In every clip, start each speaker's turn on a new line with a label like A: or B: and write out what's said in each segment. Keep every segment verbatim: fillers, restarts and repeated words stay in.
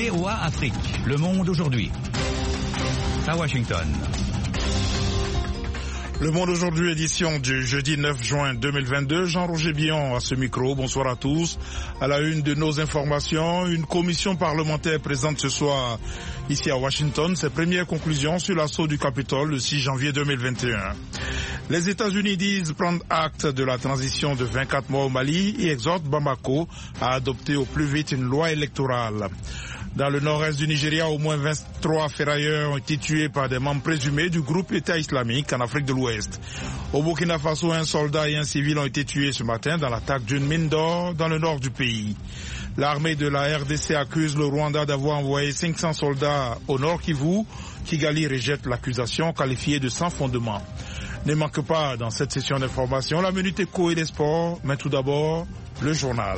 A: V O A Afrique, Le Monde aujourd'hui. À Washington.
B: Le Monde aujourd'hui, édition du jeudi neuf juin deux mille vingt-deux. Jean-Roger Billon à ce micro. Bonsoir à tous. À la une de nos informations, une commission parlementaire présente ce soir ici à Washington ses premières conclusions sur l'assaut du Capitole le six janvier deux mille vingt et un. Les États-Unis disent prendre acte de la transition de vingt-quatre mois au Mali et exhortent Bamako à adopter au plus vite une loi électorale. Dans le nord-est du Nigeria, au moins vingt-trois ferrailleurs ont été tués par des membres présumés du groupe État islamique en Afrique de l'Ouest. Au Burkina Faso, un soldat et un civil ont été tués ce matin dans l'attaque d'une mine d'or dans le nord du pays. L'armée de la R D C accuse le Rwanda d'avoir envoyé cinq cents soldats au nord Kivu. Kigali rejette l'accusation qualifiée de sans fondement. Ne manque pas dans cette session d'information la minute éco et les sports, mais tout d'abord le journal.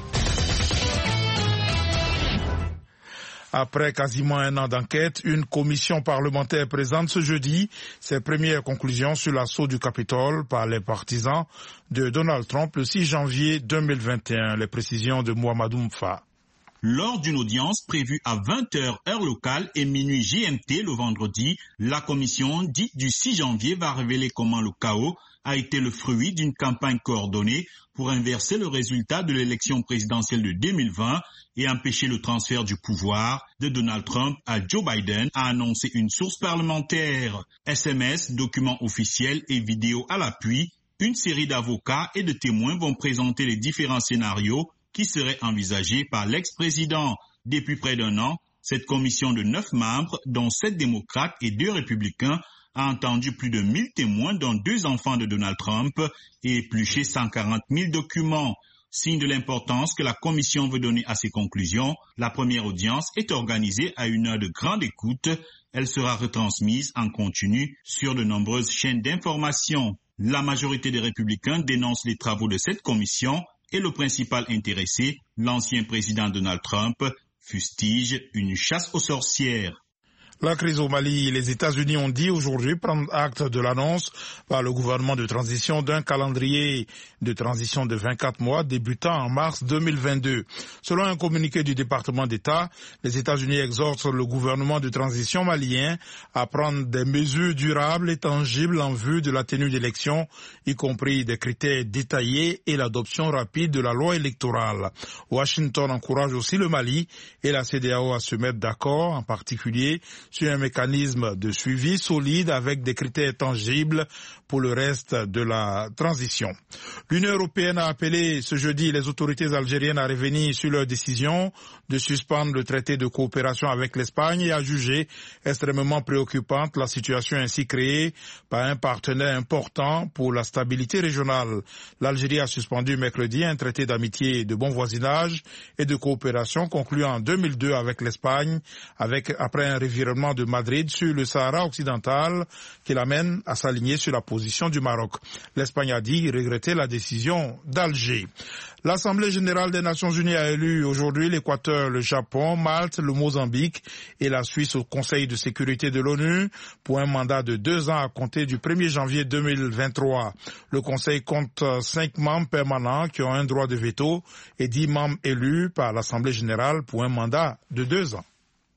B: Après quasiment un an d'enquête, une commission parlementaire présente ce jeudi ses premières conclusions sur l'assaut du Capitole par les partisans de Donald Trump le six janvier deux mille vingt et un. Les précisions de Mohamedou Mfa.
C: Lors d'une audience prévue à vingt heures heure locale et minuit G M T le vendredi, la commission dite du six janvier va révéler comment le chaos a été le fruit d'une campagne coordonnée pour inverser le résultat de l'élection présidentielle de deux mille vingt et empêcher le transfert du pouvoir de Donald Trump à Joe Biden, a annoncé une source parlementaire. S M S, documents officiels et vidéos à l'appui, une série d'avocats et de témoins vont présenter les différents scénarios qui seraient envisagés par l'ex-président. Depuis près d'un an, cette commission de neuf membres, dont sept démocrates et deux républicains, a entendu plus de mille témoins, dont deux enfants de Donald Trump, et épluché cent quarante mille documents. Signe de l'importance que la commission veut donner à ses conclusions, la première audience est organisée à une heure de grande écoute. Elle sera retransmise en continu sur de nombreuses chaînes d'information. La majorité des républicains dénonce les travaux de cette commission et le principal intéressé, l'ancien président Donald Trump, fustige une chasse aux sorcières.
B: La crise au Mali, les États-Unis ont dit aujourd'hui prendre acte de l'annonce par le gouvernement de transition d'un calendrier de transition de vingt-quatre mois débutant en mars deux mille vingt-deux. Selon un communiqué du département d'État, les États-Unis exhortent le gouvernement de transition malien à prendre des mesures durables et tangibles en vue de la tenue d'élections, y compris des critères détaillés et l'adoption rapide de la loi électorale. Washington encourage aussi le Mali et la C E D E A O à se mettre d'accord, en particulier sur un mécanisme de suivi solide avec des critères tangibles pour le reste de la transition. L'Union européenne a appelé ce jeudi les autorités algériennes à revenir sur leur décision de suspendre le traité de coopération avec l'Espagne et a jugé extrêmement préoccupante la situation ainsi créée par un partenaire important pour la stabilité régionale. L'Algérie a suspendu mercredi un traité d'amitié et de bon voisinage et de coopération conclu en deux mille deux avec l'Espagne, avec après un revirement de Madrid sur le Sahara occidental qui l'amène à s'aligner sur la position du Maroc. L'Espagne a dit regretter la décision d'Alger. L'Assemblée générale des Nations unies a élu aujourd'hui l'Équateur, le Japon, Malte, le Mozambique et la Suisse au Conseil de sécurité de l'ONU pour un mandat de deux ans à compter du premier janvier deux mille vingt-trois. Le Conseil compte cinq membres permanents qui ont un droit de veto et dix membres élus par l'Assemblée générale pour un mandat de deux ans.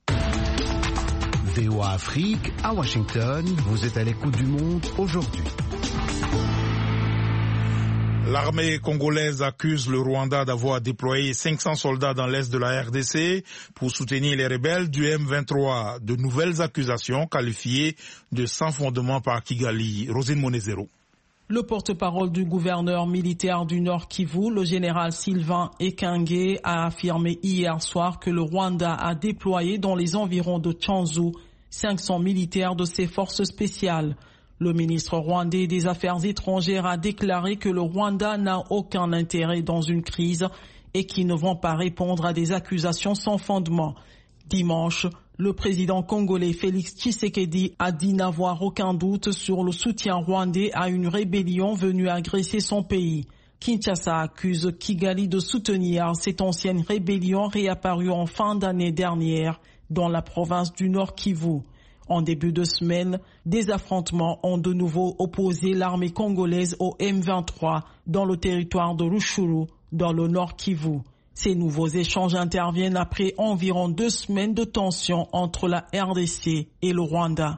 D: V O A Afrique, à Washington, vous êtes à l'écoute du monde aujourd'hui.
B: L'armée congolaise accuse le Rwanda d'avoir déployé cinq cents soldats dans l'est de la R D C pour soutenir les rebelles du M vingt-trois. De nouvelles accusations qualifiées de sans fondement par Kigali. Rosine Monezero.
E: Le porte-parole du gouverneur militaire du Nord Kivu, le général Sylvain Ekenge, a affirmé hier soir que le Rwanda a déployé dans les environs de Tchanzu cinq cents militaires de ses forces spéciales. Le ministre rwandais des Affaires étrangères a déclaré que le Rwanda n'a aucun intérêt dans une crise et qu'ils ne vont pas répondre à des accusations sans fondement. Dimanche, le président congolais Félix Tshisekedi a dit n'avoir aucun doute sur le soutien rwandais à une rébellion venue agresser son pays. Kinshasa accuse Kigali de soutenir cette ancienne rébellion réapparue en fin d'année dernière dans la province du Nord Kivu. En début de semaine, des affrontements ont de nouveau opposé l'armée congolaise au M vingt-trois dans le territoire de Rutshuru, dans le Nord Kivu. Ces nouveaux échanges interviennent après environ deux semaines de tensions entre la R D C et le Rwanda.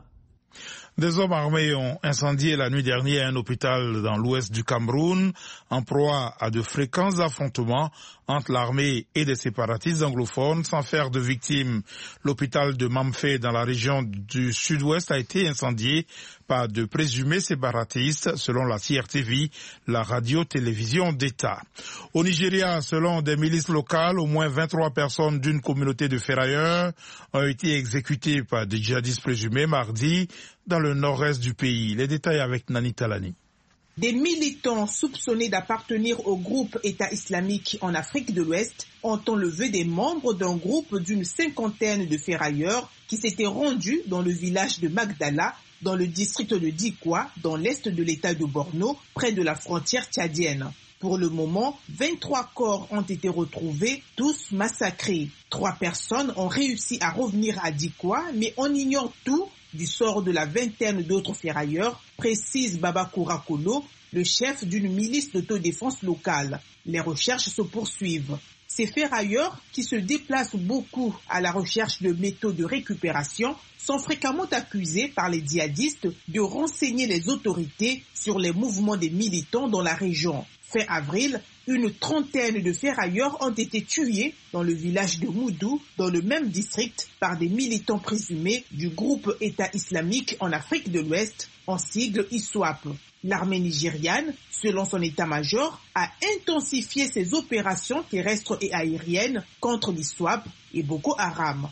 B: Des hommes armés ont incendié la nuit dernière un hôpital dans l'ouest du Cameroun, en proie à de fréquents affrontements entre l'armée et des séparatistes anglophones sans faire de victimes. L'hôpital de Mamfé dans la région du sud-ouest a été incendié par de présumés séparatistes, selon la C R T V, la radio-télévision d'État. Au Nigeria, selon des milices locales, au moins vingt-trois personnes d'une communauté de ferrailleurs ont été exécutées par des djihadistes présumés mardi dans le nord-est du pays. Les détails avec Nani Talani.
F: Des militants soupçonnés d'appartenir au groupe État islamique en Afrique de l'Ouest ont enlevé des membres d'un groupe d'une cinquantaine de ferrailleurs qui s'étaient rendus dans le village de Magdala, dans le district de Dikwa, dans l'est de l'État de Borno, près de la frontière tchadienne. Pour le moment, vingt-trois corps ont été retrouvés, tous massacrés. Trois personnes ont réussi à revenir à Dikwa, mais on ignore tout du sort de la vingtaine d'autres ferrailleurs, précise Baba Kourakolo, le chef d'une milice d'autodéfense locale. Les recherches se poursuivent. Ces ferrailleurs, qui se déplacent beaucoup à la recherche de métaux de récupération, sont fréquemment accusés par les djihadistes de renseigner les autorités sur les mouvements des militants dans la région. Fin avril, une trentaine de ferrailleurs ont été tués dans le village de Moudou, dans le même district, par des militants présumés du groupe État islamique en Afrique de l'Ouest, en sigle I S W A P. L'armée nigériane, selon son état-major, a intensifié ses opérations terrestres et aériennes contre l'I S W A P et Boko Haram.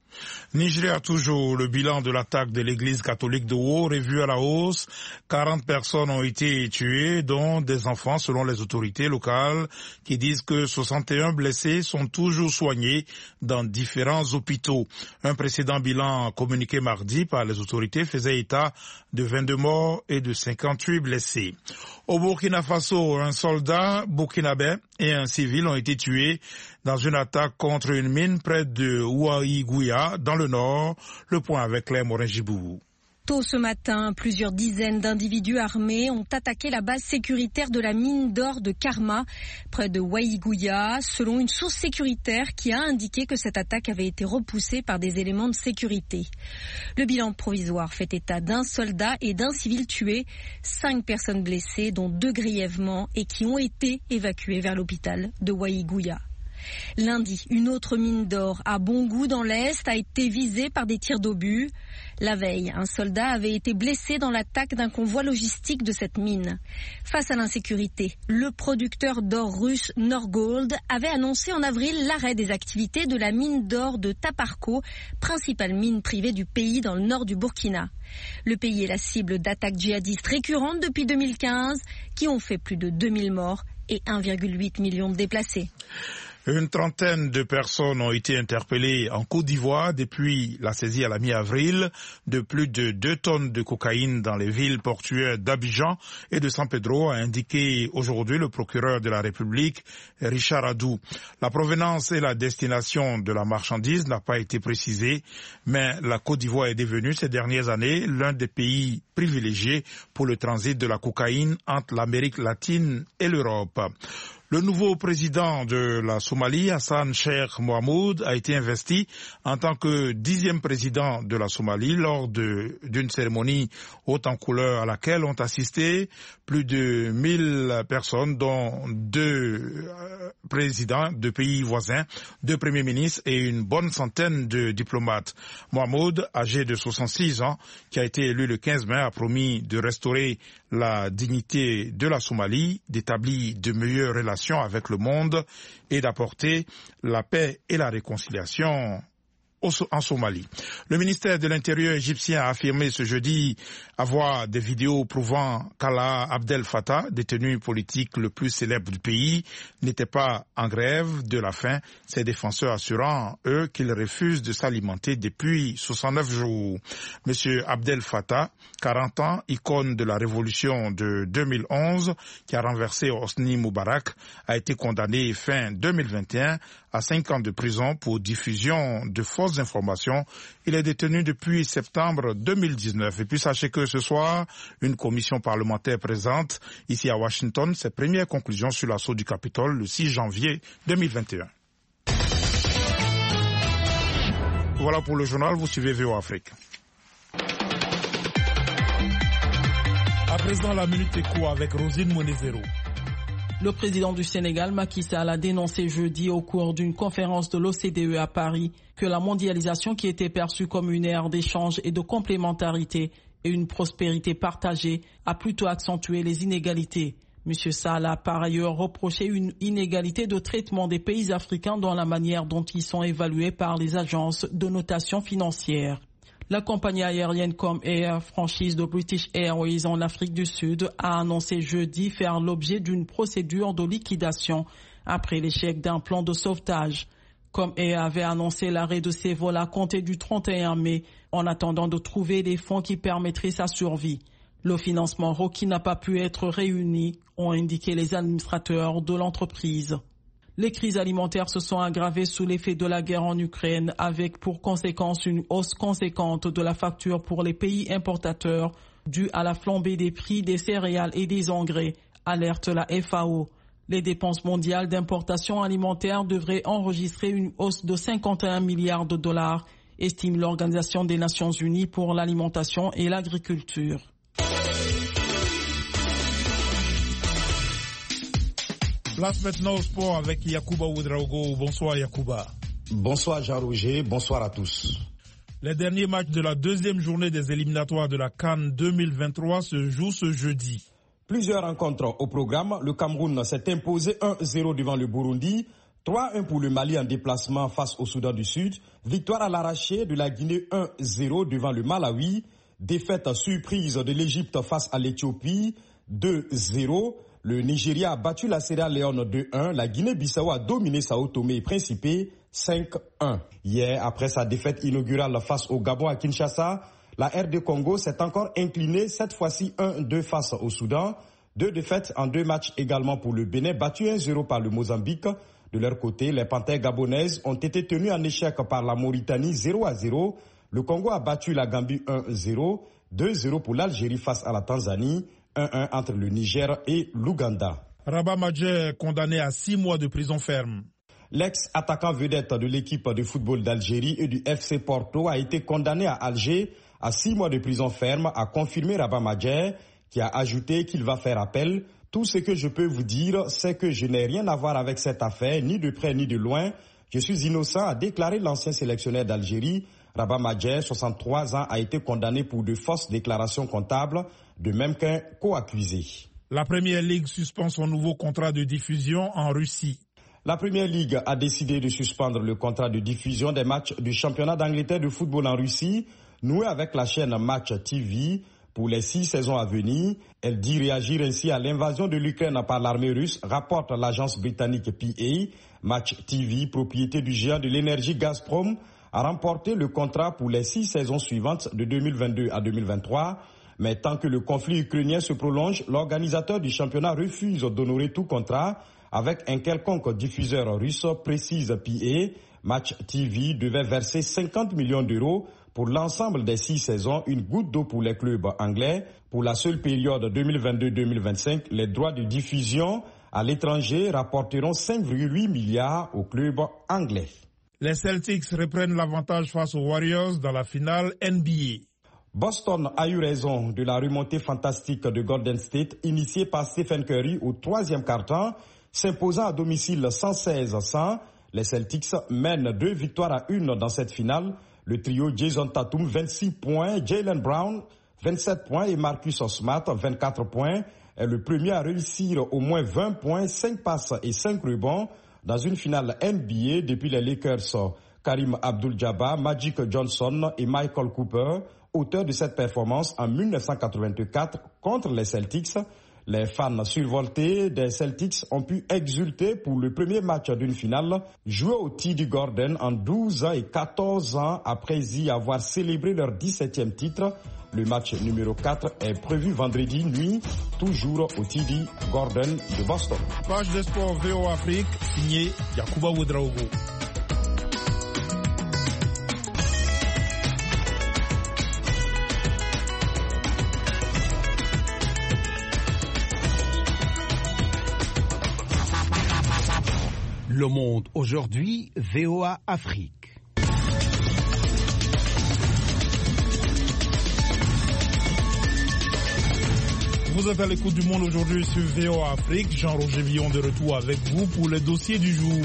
B: Nigeria toujours, le bilan de l'attaque de l'église catholique de Wo revu à la hausse. quarante personnes ont été tuées, dont des enfants selon les autorités locales qui disent que soixante et un blessés sont toujours soignés dans différents hôpitaux. Un précédent bilan communiqué mardi par les autorités faisait état de vingt-deux morts et de cinquante-huit blessés. Au Burkina Faso, un soldat burkinabé et un civil ont été tués dans une attaque contre une mine près de Ouaïgouya, dans le nord. Le point avec Claire Morin-Gibou.
G: Tôt ce matin, plusieurs dizaines d'individus armés ont attaqué la base sécuritaire de la mine d'or de Karma, près de Ouaïgouya, selon une source sécuritaire qui a indiqué que cette attaque avait été repoussée par des éléments de sécurité. Le bilan provisoire fait état d'un soldat et d'un civil tués, cinq personnes blessées, dont deux grièvement, et qui ont été évacuées vers l'hôpital de Ouaïgouya. Lundi, une autre mine d'or à Bongou dans l'Est a été visée par des tirs d'obus. La veille, un soldat avait été blessé dans l'attaque d'un convoi logistique de cette mine. Face à l'insécurité, le producteur d'or russe Norgold avait annoncé en avril l'arrêt des activités de la mine d'or de Taparko, principale mine privée du pays dans le nord du Burkina. Le pays est la cible d'attaques djihadistes récurrentes depuis deux mille quinze qui ont fait plus de deux mille morts et un virgule huit million de déplacés.
B: Une trentaine de personnes ont été interpellées en Côte d'Ivoire depuis la saisie à la mi-avril de plus de deux tonnes de cocaïne dans les villes portuaires d'Abidjan et de San Pedro, a indiqué aujourd'hui le procureur de la République, Richard Adou. La provenance et la destination de la marchandise n'a pas été précisée, mais la Côte d'Ivoire est devenue ces dernières années l'un des pays privilégiés pour le transit de la cocaïne entre l'Amérique latine et l'Europe. Le nouveau président de la Somalie, Hassan Sheikh Mohamud, a été investi en tant que dixième président de la Somalie lors de, d'une cérémonie haute en couleur à laquelle ont assisté plus de mille personnes, dont deux présidents de pays voisins, deux premiers ministres et une bonne centaine de diplomates. Mohamud, âgé de soixante-six ans, qui a été élu le quinze mai, a promis de restaurer la dignité de la Somalie, d'établir de meilleures relations avec le monde et d'apporter la paix et la réconciliation en Somalie. Le ministère de l'Intérieur égyptien a affirmé ce jeudi avoir des vidéos prouvant qu'Allah Abdel Fattah, détenu politique le plus célèbre du pays, n'était pas en grève de la faim, ses défenseurs assurant, eux, qu'ils refusent de s'alimenter depuis soixante-neuf jours. Monsieur Abdel Fattah, quarante ans, icône de la révolution de deux mille onze, qui a renversé Hosni Moubarak, a été condamné fin deux mille vingt et un à cinq ans de prison pour diffusion de fausses fausses informations. Il est détenu depuis septembre deux mille dix-neuf. Et puis sachez que ce soir, une commission parlementaire présente ici à Washington ses premières conclusions sur l'assaut du Capitole le six janvier deux mille vingt et un. Voilà pour le journal, vous suivez V O Afrique. À présent, la Minute Éco avec Rosine Monezero.
E: Le président du Sénégal, Macky Sall, a dénoncé jeudi au cours d'une conférence de l'O C D E à Paris que la mondialisation qui était perçue comme une ère d'échange et de complémentarité et une prospérité partagée a plutôt accentué les inégalités. M. Sall a par ailleurs reproché une inégalité de traitement des pays africains dans la manière dont ils sont évalués par les agences de notation financière. La compagnie aérienne Com Air, franchise de British Airways en Afrique du Sud, a annoncé jeudi faire l'objet d'une procédure de liquidation après l'échec d'un plan de sauvetage. Com Air avait annoncé l'arrêt de ses vols à compter du trente et un mai en attendant de trouver des fonds qui permettraient sa survie. Le financement requis n'a pas pu être réuni, ont indiqué les administrateurs de l'entreprise. Les crises alimentaires se sont aggravées sous l'effet de la guerre en Ukraine, avec pour conséquence une hausse conséquente de la facture pour les pays importateurs due à la flambée des prix des céréales et des engrais, alerte la F A O. Les dépenses mondiales d'importation alimentaire devraient enregistrer une hausse de cinquante et un milliards de dollars, estime l'Organisation des Nations Unies pour l'alimentation et l'agriculture.
B: Place maintenant au sport avec Yacouba Ouedraogo. Bonsoir Yacouba.
H: Bonsoir Jean-Roger, bonsoir à tous.
B: Les derniers matchs de la deuxième journée des éliminatoires de la CAN deux mille vingt-trois se jouent ce jeudi.
H: Plusieurs rencontres au programme. Le Cameroun s'est imposé un zéro devant le Burundi, trois un pour le Mali en déplacement face au Soudan du Sud, victoire à l'arraché de la Guinée un zéro devant le Malawi, défaite surprise de l'Égypte face à l'Éthiopie deux zéro. Le Nigeria a battu la Sierra Leone deux un. La Guinée-Bissau a dominé Sao Tomé et Principe cinq un. Hier, après sa défaite inaugurale face au Gabon à Kinshasa, la R D Congo s'est encore inclinée, cette fois-ci un deux face au Soudan. Deux défaites en deux matchs également pour le Bénin, battu un zéro par le Mozambique. De leur côté, les Panthères gabonaises ont été tenues en échec par la Mauritanie zéro à zéro. Le Congo a battu la Gambie un zéro. deux zéro pour l'Algérie face à la Tanzanie. un un entre le Niger et l'Ouganda.
B: Rabat Madjer condamné à six mois de prison ferme.
H: L'ex-attaquant vedette de l'équipe de football d'Algérie et du F C Porto a été condamné à Alger à six mois de prison ferme, a confirmé Rabat Madjer, qui a ajouté qu'il va faire appel. Tout ce que je peux vous dire, c'est que je n'ai rien à voir avec cette affaire, ni de près ni de loin. Je suis innocent, a déclaré l'ancien sélectionneur d'Algérie. Rabat Madjer, soixante-trois ans, a été condamné pour de fausses déclarations comptables, de même qu'un co-accusé.
B: La Première Ligue suspend son nouveau contrat de diffusion en Russie.
H: La Première Ligue a décidé de suspendre le contrat de diffusion des matchs du championnat d'Angleterre de football en Russie, noué avec la chaîne Match T V pour les six saisons à venir. Elle dit réagir ainsi à l'invasion de l'Ukraine par l'armée russe, rapporte l'agence britannique P A. Match T V, propriété du géant de l'énergie Gazprom, a remporté le contrat pour les six saisons suivantes de deux mille vingt-deux à deux mille vingt-trois. Mais tant que le conflit ukrainien se prolonge, l'organisateur du championnat refuse d'honorer tout contrat avec un quelconque diffuseur russe, précise P A. Match T V devait verser cinquante millions d'euros pour l'ensemble des six saisons, une goutte d'eau pour les clubs anglais. Pour la seule période deux mille vingt-deux deux mille vingt-cinq, les droits de diffusion à l'étranger rapporteront cinq virgule huit milliards aux clubs anglais.
B: Les Celtics reprennent l'avantage face aux Warriors dans la finale N B A.
H: Boston a eu raison de la remontée fantastique de Golden State, initiée par Stephen Curry au troisième quart-temps, s'imposant à domicile cent seize à cent. Les Celtics mènent deux victoires à une dans cette finale. Le trio Jason Tatum, vingt-six points, Jaylen Brown, vingt-sept points et Marcus Smart, vingt-quatre points, est le premier à réussir au moins vingt points, cinq passes et cinq rebonds dans une finale N B A depuis les Lakers. Karim Abdul-Jabbar, Magic Johnson et Michael Cooper, auteurs de cette performance en mille neuf cent quatre-vingt-quatre contre les Celtics. Les fans survoltés des Celtics ont pu exulter pour le premier match d'une finale joué au T D Garden en douze et quatorze ans après y avoir célébré leur dix-septième titre. Le match numéro quatre est prévu vendredi nuit, toujours au T D Garden de Boston.
B: Page de sport V O Afrique, signé Yacouba Ouedraogo.
D: Le Monde aujourd'hui, V O A Afrique.
B: Vous êtes à l'écoute du Monde aujourd'hui sur V O A Afrique. Jean-Roger Villon de retour avec vous pour les dossiers du jour.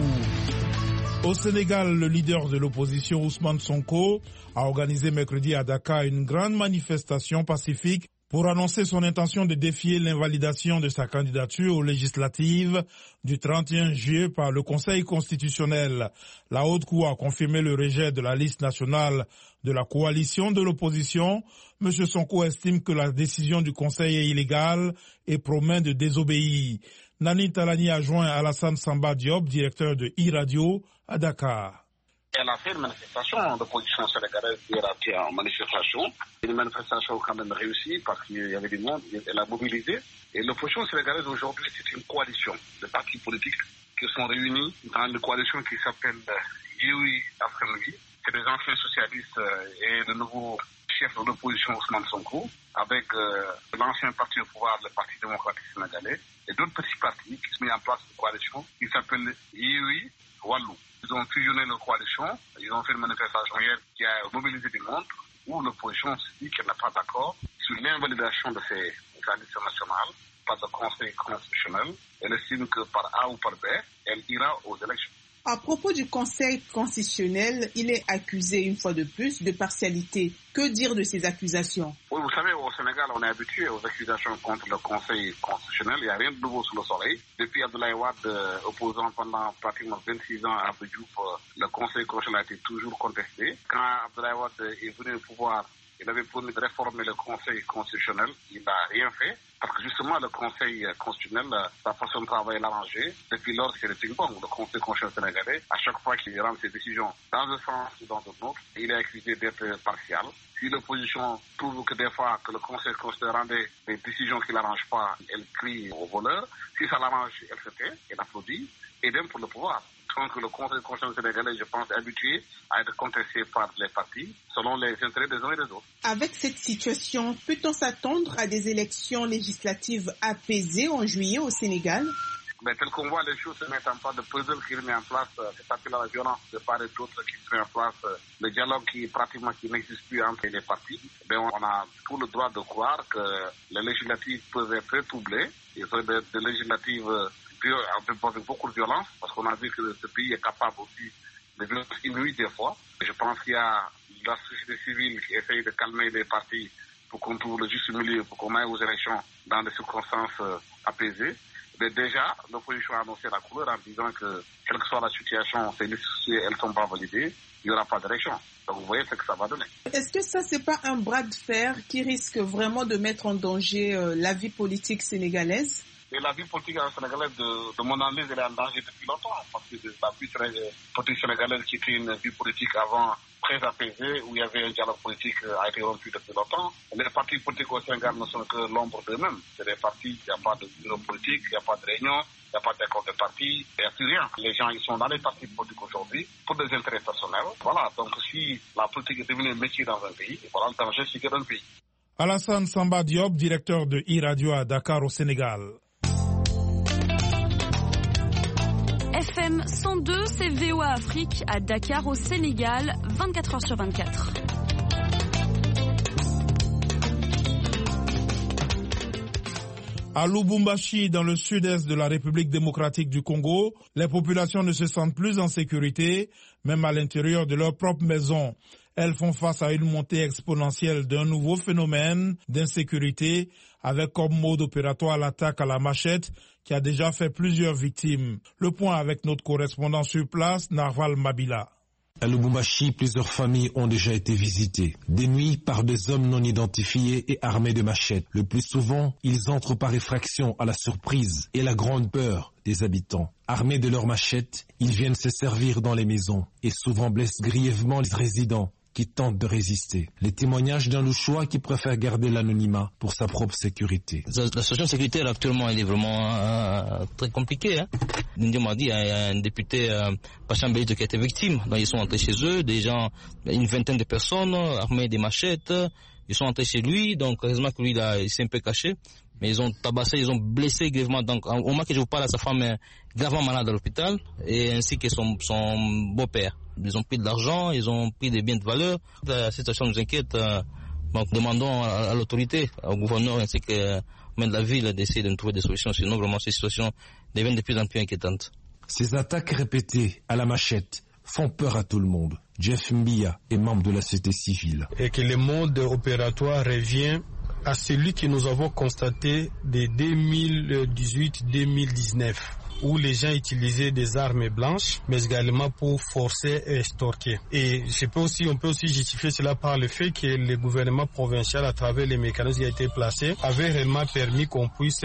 B: Au Sénégal, le leader de l'opposition Ousmane Sonko a organisé mercredi à Dakar une grande manifestation pacifique pour annoncer son intention de défier l'invalidation de sa candidature aux législatives du trente et un juillet par le Conseil constitutionnel. La Haute Cour a confirmé le rejet de la liste nationale de la coalition de l'opposition. M. Sonko estime que la décision du Conseil est illégale et promet de désobéir. Nani Talani a joint Alassane Samba Diop, directeur de e-Radio à Dakar.
I: Elle a fait une manifestation d'opposition sénégalaise hier en manifestation. Une manifestation quand même réussie parce qu'il y avait du monde, elle a mobilisé. Et l'opposition sénégalaise aujourd'hui, c'est une coalition de partis politiques qui sont réunis dans une coalition qui s'appelle Yewwi Askan Wi. C'est des anciens socialistes et le nouveau chef de l'opposition Ousmane Sonko, avec euh, l'ancien parti au pouvoir, le Parti démocratique sénégalais, et d'autres petits partis qui se mettent en place une coalition qui s'appelle Yewwi Wallu. Ils ont fusionné leur coalition, ils ont fait une manifestation hier qui a mobilisé du monde, où l'opposition se dit qu'elle n'a pas d'accord sur l'invalidation de ces traditions nationales par le Conseil constitutionnel. Elle estime que par A ou par B, elle ira aux élections.
F: À propos du Conseil constitutionnel, il est accusé une fois de plus de partialité. Que dire de ces accusations?
I: Oui, vous savez, au Sénégal, on est habitué aux accusations contre le Conseil constitutionnel. Il n'y a rien de nouveau sous le soleil. Depuis Abdoulaye Wade, euh, opposant pendant pratiquement vingt-six ans à Abdou Diouf, euh, le Conseil constitutionnel a été toujours contesté. Quand Abdoulaye Wade est venu au pouvoir, il avait promis de réformer le Conseil constitutionnel. Il n'a rien fait. Parce que justement, le Conseil constitutionnel, sa façon de travailler l'arrangeait. Depuis lors, c'est le ping-pong. Le Conseil constitutionnel sénégalais, à chaque fois qu'il rend ses décisions dans un sens ou dans un autre, il est accusé d'être partial. Si l'opposition trouve que des fois que le Conseil constitutionnel rendait des décisions qui ne l'arrangent pas, elle crie au voleur. Si ça l'arrange, elle se tait, elle applaudit. Et même pour le pouvoir. Donc le Conseil constitutionnel sénégalais, je pense, est habitué à être contesté par les partis selon les intérêts des uns et des autres.
F: Avec cette situation, peut-on s'attendre à des élections législatives apaisées en juillet au Sénégal?
I: Mais tel qu'on voit les choses se mettent en place, le puzzle qui remet en place, c'est pas que la violence de part et d'autre qui se met en place, le dialogue qui pratiquement qui n'existe plus entre les partis. Ben on a tout le droit de croire que les législatives peuvent être troublées, il faut des, des législatives avec beaucoup de violence, parce qu'on a vu que ce pays est capable aussi de violences inouïes des fois. Je pense qu'il y a la société civile qui essaye de calmer les partis pour qu'on trouve le juste milieu, pour qu'on aille aux élections dans des circonstances apaisées. Mais déjà, l'opposition a annoncé la couleur en disant que, quelle que soit la situation, ces listes, si elles ne sont pas validées, il n'y aura pas d'élection. Donc vous voyez ce que ça va donner.
F: Est-ce que ça, c'est pas un bras de fer qui risque vraiment de mettre en danger euh, la vie politique sénégalaise?
I: Et la vie politique sénégalaise, de, de mon analyse, elle est en danger depuis longtemps. Parce que la vie politique sénégalaise, qui était une vie politique avant très apaisée, où il y avait un dialogue politique, a été rompu depuis longtemps. Les partis politiques au Sénégal ne sont que l'ombre d'eux-mêmes. C'est des partis, il n'y a pas de bureau politique, il n'y a pas de réunion, il n'y a pas d'accord de parti, il n'y a plus rien. Les gens, ils sont dans les partis politiques aujourd'hui pour des intérêts personnels. Voilà, donc si la politique est devenue un métier dans un pays, voilà le danger, c'est qu'il y a un pays.
B: Alassane Samba Diop, directeur de e-Radio à Dakar au Sénégal.
J: F M cent deux, c'est V O A Afrique à Dakar au Sénégal, vingt-quatre heures sur vingt-quatre.
B: À Lubumbashi, dans le sud-est de la République démocratique du Congo, les populations ne se sentent plus en sécurité, même à l'intérieur de leur propre maison. Elles font face à une montée exponentielle d'un nouveau phénomène d'insécurité, avec comme mode opératoire l'attaque à la machette qui a déjà fait plusieurs victimes. Le point avec notre correspondant sur place, Narval Mabila.
K: À Lubumbashi, plusieurs familles ont déjà été visitées. Des nuits par des hommes non identifiés et armés de machettes. Le plus souvent, ils entrent par effraction à la surprise et la grande peur des habitants. Armés de leurs machettes, ils viennent se servir dans les maisons et souvent blessent grièvement les résidents qui tentent de résister. Les témoignages d'un Louchois qui préfère garder l'anonymat pour sa propre sécurité.
L: La situation sécuritaire actuellement, elle est vraiment euh, très compliquée. Hein. Nindia m'a dit, il y a un député, euh, Pacham Belito, qui a été victime. Donc, ils sont entrés chez eux, des gens, une vingtaine de personnes armées des machettes. Ils sont entrés chez lui, donc heureusement que lui, là, il s'est un peu caché. mais ils ont tabassé, ils ont blessé grièvement. Donc, au moment que je vous parle, sa femme est gravement malade à l'hôpital, et ainsi que son, son beau-père. Ils ont pris de l'argent, ils ont pris des biens de valeur. La situation nous inquiète. Euh, donc, demandons à, à l'autorité, au gouverneur ainsi que même de la ville d'essayer de nous trouver des solutions. Sinon, vraiment, ces situations deviennent de plus en plus inquiétantes.
K: Ces attaques répétées à la machette font peur à tout le monde. Jeff Mbia est membre de la société civile.
M: Et que le mode opératoire revient à celui que nous avons constaté de deux mille dix-huit deux mille dix-neuf, où les gens utilisaient des armes blanches, mais également pour forcer et extorquer. Et je peux aussi, on peut aussi justifier cela par le fait que le gouvernement provincial, à travers les mécanismes qui ont été placés, avait réellement permis qu'on puisse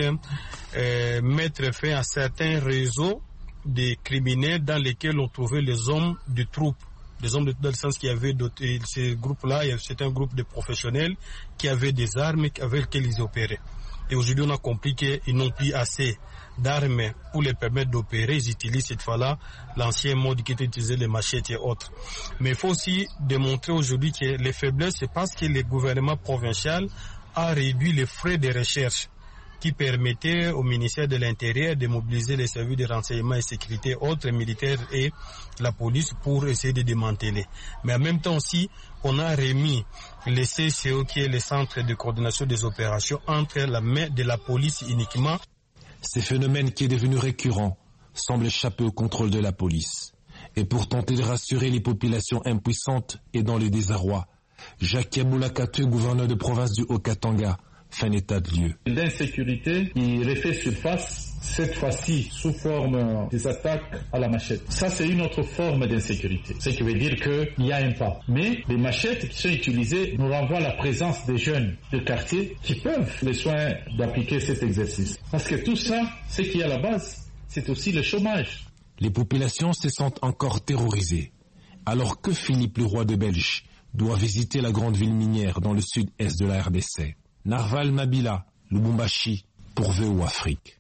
M: euh, mettre fin à certains réseaux des criminels dans lesquels on trouvait les hommes de troupes. Des hommes de, dans le sens qu'il y avait doté, ces groupes-là, c'était un groupe de professionnels qui avaient des armes avec lesquelles ils opéraient. Et aujourd'hui, on a compris qu'ils n'ont plus assez d'armes pour les permettre d'opérer. Ils utilisent cette fois-là l'ancien mode qui était utilisé, les machettes et autres. Mais il faut aussi démontrer aujourd'hui que les faiblesses, c'est parce que le gouvernement provincial a réduit les frais de recherche qui permettait au ministère de l'Intérieur de mobiliser les services de renseignement et sécurité autres, militaires et la police pour essayer de démanteler. Mais en même temps aussi, on a remis le C C O, qui est le centre de coordination des opérations, entre la main de la police uniquement.
K: Ces phénomènes qui est devenu récurrent semblent échapper au contrôle de la police. Et pour tenter de rassurer les populations impuissantes et dans le désarroi, Jacques Yaboulakatue, gouverneur de province du Haut-Katanga, fait un état de lieu.
N: L'insécurité qui refait surface, cette fois-ci sous forme des attaques à la machette. Ça, c'est une autre forme d'insécurité. Ce qui veut dire qu'il y a un pas. Mais les machettes qui sont utilisées nous renvoient à la présence des jeunes de quartier qui peuvent les soins d'appliquer cet exercice. Parce que tout ça, ce qui est à la base, c'est aussi le chômage.
K: Les populations se sentent encore terrorisées. Alors que Philippe, le roi de Belge, doit visiter la grande ville minière dans le sud-est de la R D C. Narval Mabila, Lubumbashi, pour V O A Afrique.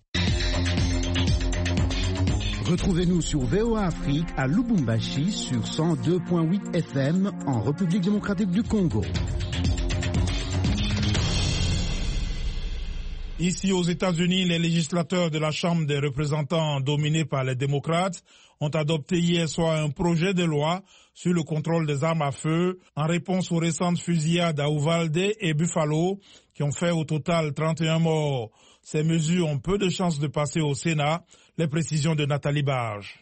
D: Retrouvez-nous sur V O A Afrique à Lubumbashi sur cent deux virgule huit F M en République démocratique du Congo.
B: Ici aux États-Unis, les législateurs de la Chambre des représentants dominés par les démocrates ont adopté hier soir un projet de loi sur le contrôle des armes à feu en réponse aux récentes fusillades à Uvalde et Buffalo qui ont fait au total trente et un morts. Ces mesures ont peu de chances de passer au Sénat. Les précisions de Nathalie Barge.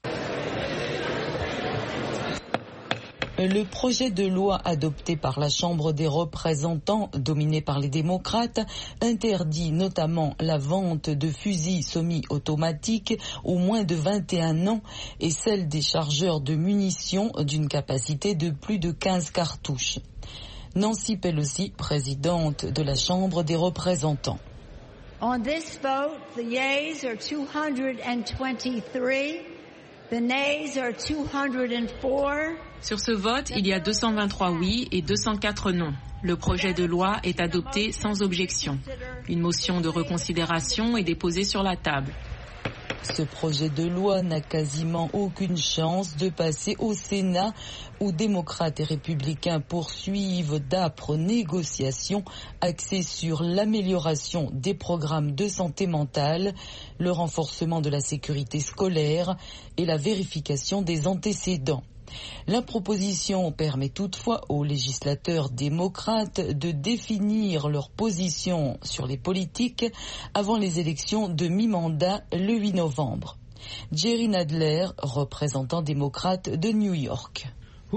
O: Le projet de loi adopté par la Chambre des représentants, dominée par les démocrates, interdit notamment la vente de fusils semi-automatiques aux moins de vingt et un ans et celle des chargeurs de munitions d'une capacité de plus de quinze cartouches. Nancy Pelosi, présidente de la Chambre des représentants.
P: On this vote, the yeas are two hundred twenty-three, the nays are two hundred four.
Q: Sur ce vote, il y a deux cent vingt-trois oui et deux cent quatre non. Le projet de loi est adopté sans objection. Une motion de reconsidération est déposée sur la table.
O: Ce projet de loi n'a quasiment aucune chance de passer au Sénat où démocrates et républicains poursuivent d'âpres négociations axées sur l'amélioration des programmes de santé mentale, le renforcement de la sécurité scolaire et la vérification des antécédents. La proposition permet toutefois aux législateurs démocrates de définir leur position sur les politiques avant les élections de mi-mandat le huit novembre. Jerry Nadler, représentant démocrate de New York.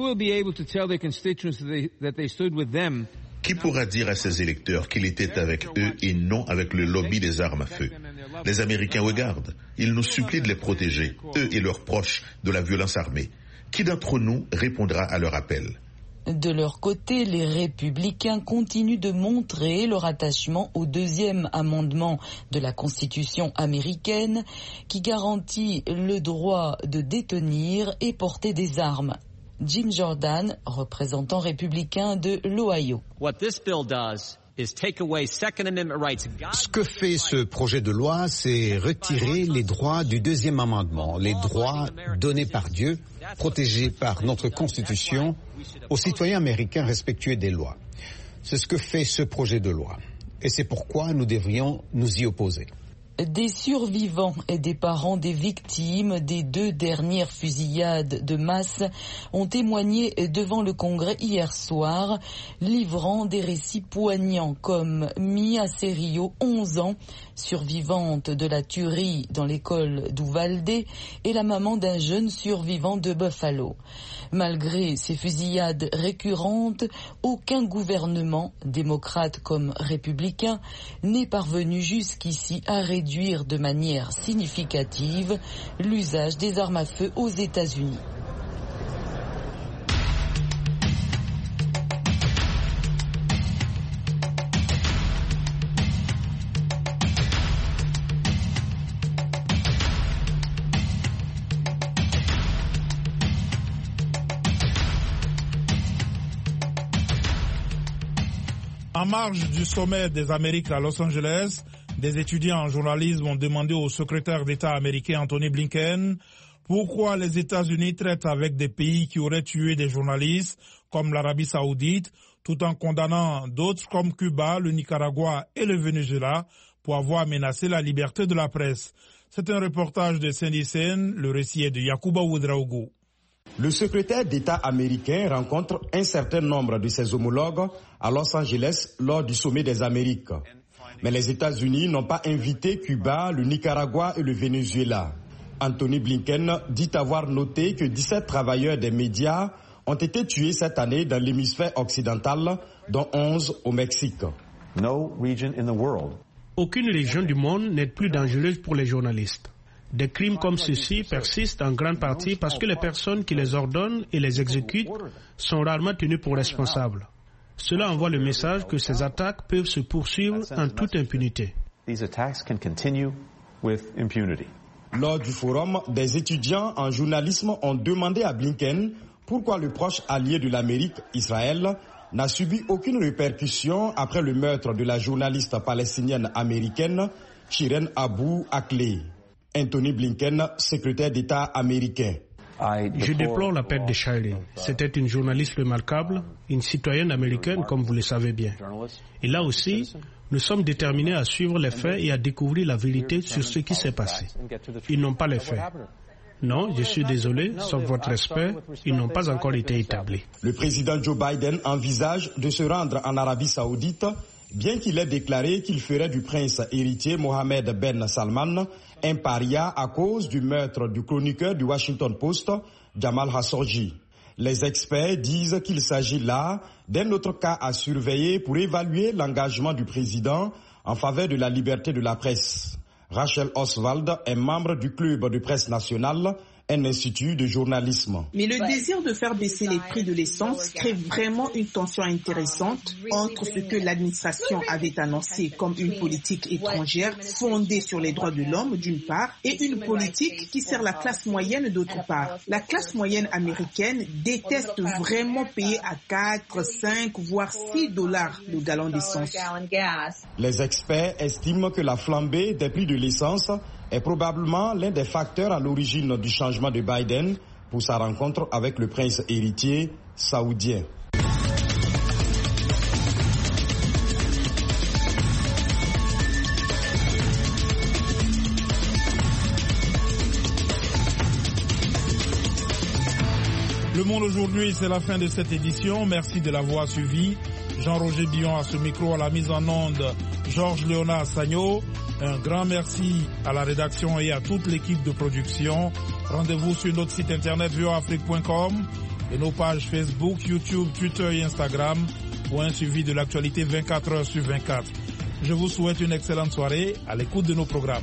R: Qui pourra dire à ses électeurs qu'il était avec eux et non avec le lobby des armes à feu? Les Américains regardent. Ils nous supplient de les protéger, eux et leurs proches, de la violence armée. Qui d'entre nous répondra à leur appel?
O: De leur côté, les républicains continuent de montrer leur attachement au deuxième amendement de la Constitution américaine qui garantit le droit de détenir et porter des armes. Jim Jordan, représentant républicain de l'Ohio.
S: Ce que fait ce projet de loi, c'est retirer les droits du deuxième amendement, les droits donnés par Dieu, protégés par notre Constitution, aux citoyens américains respectueux des lois. C'est ce que fait ce projet de loi. et c'est pourquoi nous devrions nous y opposer.
O: Des survivants et des parents des victimes des deux dernières fusillades de masse ont témoigné devant le Congrès hier soir, livrant des récits poignants comme Mia Serio, onze ans, survivante de la tuerie dans l'école d'Uvalde, et la maman d'un jeune survivant de Buffalo. Malgré ces fusillades récurrentes, aucun gouvernement, démocrate comme républicain, n'est parvenu jusqu'ici à réduire de manière significative l'usage des armes à feu aux États-Unis.
B: En marge du sommet des Amériques à Los Angeles, des étudiants en journalisme ont demandé au secrétaire d'État américain Anthony Blinken pourquoi les États-Unis traitent avec des pays qui auraient tué des journalistes comme l'Arabie Saoudite, tout en condamnant d'autres comme Cuba, le Nicaragua et le Venezuela pour avoir menacé la liberté de la presse. C'est un reportage de Cindy Sen, le récit est de Yacouba Ouedraogo.
H: Le secrétaire d'État américain rencontre un certain nombre de ses homologues à Los Angeles lors du sommet des Amériques. Mais les États-Unis n'ont pas invité Cuba, le Nicaragua et le Venezuela. Anthony Blinken dit avoir noté que dix-sept travailleurs des médias ont été tués cette année dans l'hémisphère occidental, dont onze au Mexique.
T: No region in the world.
M: Aucune région du monde n'est plus dangereuse pour les journalistes. Des crimes comme ceux-ci persistent en grande partie parce que les personnes qui les ordonnent et les exécutent sont rarement tenues pour responsables. Cela envoie le message que ces attaques peuvent se poursuivre en toute impunité.
H: Lors du forum, des étudiants en journalisme ont demandé à Blinken pourquoi le proche allié de l'Amérique, Israël, n'a subi aucune répercussion après le meurtre de la journaliste palestinienne américaine Shirin Abu Akleh. Anthony Blinken, secrétaire d'État américain.
M: Je déplore la perte de Shirin. C'était une journaliste remarquable, une citoyenne américaine comme vous le savez bien. Et là aussi, nous sommes déterminés à suivre les faits et à découvrir la vérité sur ce qui s'est passé. Ils n'ont pas les faits. Non, je suis désolé, sauf votre respect, ils n'ont pas encore été établis.
H: Le président Joe Biden envisage de se rendre en Arabie Saoudite, bien qu'il ait déclaré qu'il ferait du prince héritier Mohammed Ben Salman un paria à cause du meurtre du chroniqueur du Washington Post, Jamal Khashoggi. Les experts disent qu'il s'agit là d'un autre cas à surveiller pour évaluer l'engagement du président en faveur de la liberté de la presse. Rachel Oswald est membre du club de presse nationale, un institut de journalisme.
F: Mais le désir de faire baisser les prix de l'essence crée vraiment une tension intéressante entre ce que l'administration avait annoncé comme une politique étrangère fondée sur les droits de l'homme d'une part et une politique qui sert la classe moyenne d'autre part. La classe moyenne américaine déteste vraiment payer à quatre, cinq, voire six dollars le gallon d'essence.
H: Les experts estiment que la flambée des prix de l'essence est probablement l'un des facteurs à l'origine du changement de Biden pour sa rencontre avec le prince héritier saoudien.
B: Le Monde aujourd'hui, c'est la fin de cette édition. Merci de l'avoir suivi. Jean-Roger Billon à ce micro, à la mise en onde, Georges Léonard Sagno. Un grand merci à la rédaction et à toute l'équipe de production. Rendez-vous sur notre site internet v o afrique point com et nos pages Facebook, YouTube, Twitter et Instagram pour un suivi de l'actualité vingt-quatre heures sur vingt-quatre. Je vous souhaite une excellente soirée à l'écoute de nos programmes.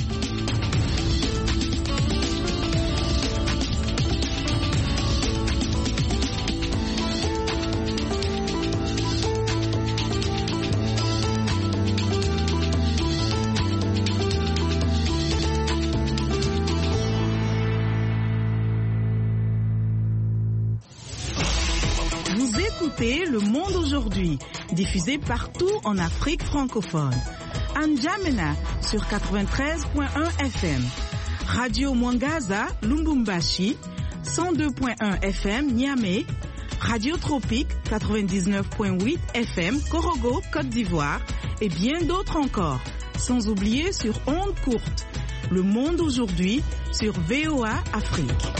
U: Le Monde aujourd'hui, diffusé partout en Afrique francophone. À N'Djamena sur quatre-vingt-treize point un F M. Radio Mwangaza, Lubumbashi, cent deux point un F M, Niamey. Radio Tropique, quatre-vingt-dix-neuf virgule huit F M Korogo, Côte d'Ivoire et bien d'autres encore. Sans oublier sur ondes courtes. Le monde aujourd'hui sur V O A Afrique.